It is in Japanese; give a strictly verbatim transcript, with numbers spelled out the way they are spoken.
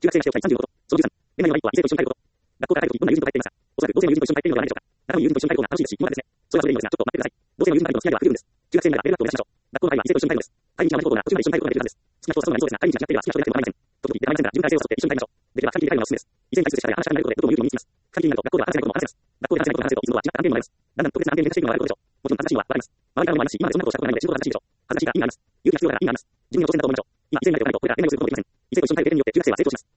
中学生がしておきたいさんじゅうごこと。そのじゅうさん、年内の第一歩は異性と一緒に帰ること。学校から帰るとき、どんな友人と帰っていますか？おそらく同性の友人と一緒に帰っているのではないでしょうか。中身友人と一緒に帰る方が楽しいですし、今までですね。それはそれでいいのですが、ちょっと待ってください。同性の友人と帰るとの付き合いは不十分です。中学生ならメールアップを出しましょう。学校の帰りは異性と一緒に帰るのです。帰り道が同じことなら途中まで一緒に帰ることができるはずです。好きな人とそうなりそうですが、帰り道が違っていれば好きな人でなくても構いません。時々出会いませんが、自分から異性を誘って一緒に帰りましょう。自分の女性としての彼を誘って一緒に帰りましょう。できれば短期的な会話をして一緒に帰ることがおすすめです。異性に対する力や話したくなることでどんどん友人に見つけます。短期的になると学校では話せないことも話せます。学校で話せないことを話せるといつもは違った案件になります。だんだん特別な案件に変化していくのが悪いことでしょう。もちろん恥ずかしいのはわかります。周りからも思いますし、今までそんなことをしたことないので仕事が恥ずかしいでしょう。恥ずかしいが意味があります。勇気が必要だから意味があります。自分には当然だと思いましょう。今異性になると他にもこれから連絡することもできません。異性と一緒に帰る経験によって中学生は成長します。